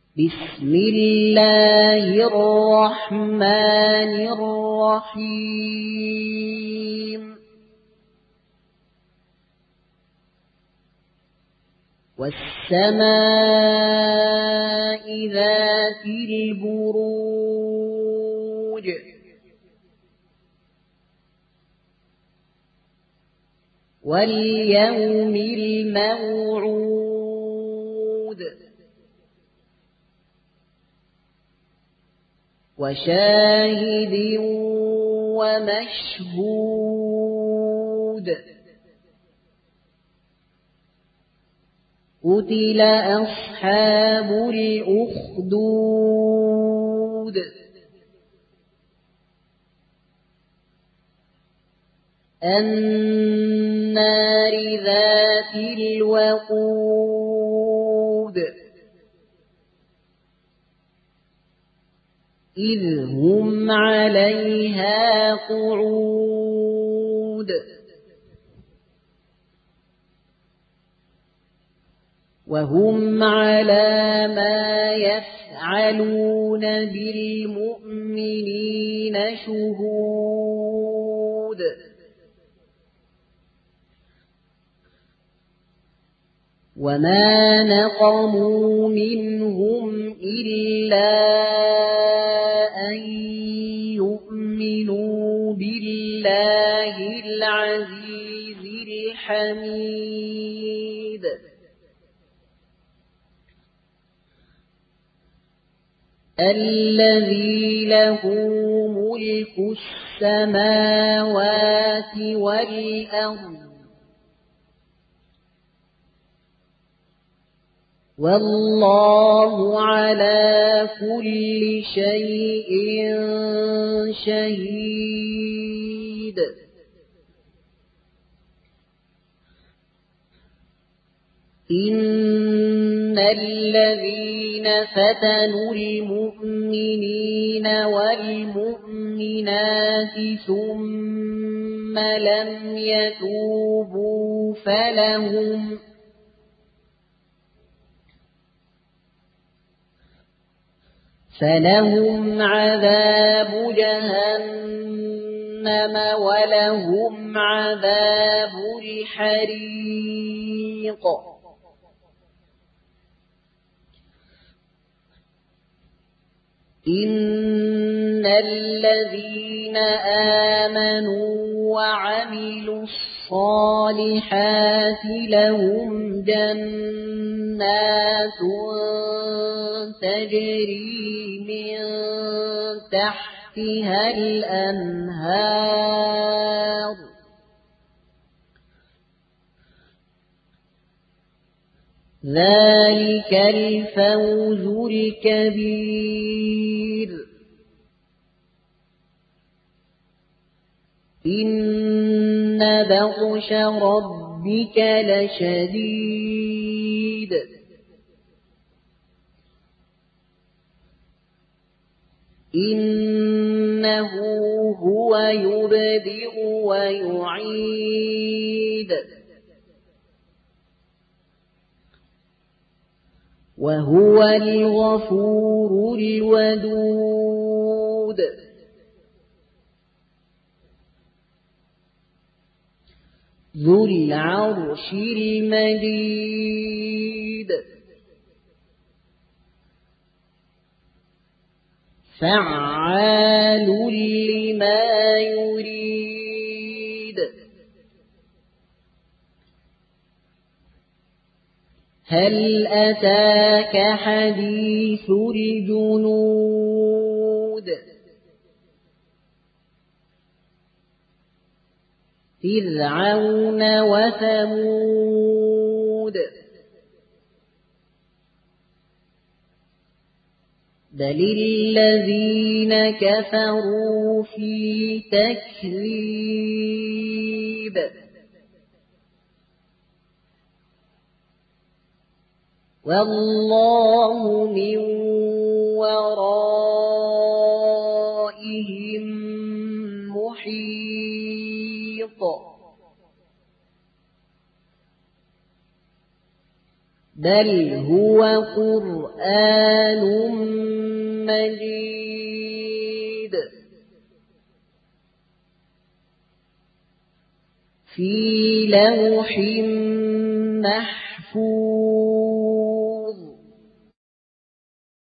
بسم الله الرحمن الرحيم والسماء ذات البروج واليوم الموعود وشاهد ومشهود قتل أصحاب الأخدود النار ذات الوقود إذ هم عليها قعود وهم على ما يفعلون بالمؤمنين شهود وما نقموا منهم إلا أن يؤمنوا بالله العزيز الحميد الذي له ملك السماوات والأرض والله على كل شيء شهيد إن الذين فتنوا المؤمنين والمؤمنات ثم لم يتوبوا فلهم عذاب جهنم ولهم عذاب الحريق إن الذين آمنوا وعملوا الصالحات لهم جنات تجري من تحتها الأنهار ذلك الفوز الكبير إن بطش ربك لشديد إنه هو يبدئ ويعيد وهو الغفور الودود ذو العرش المجيد فعال لما يريد هل أتاك حديث الجنود فرعون وثمود بل الذين كفروا في تكذيب والله من ورائهم محيط بل هو قرآن مجيد في لوح محفوظ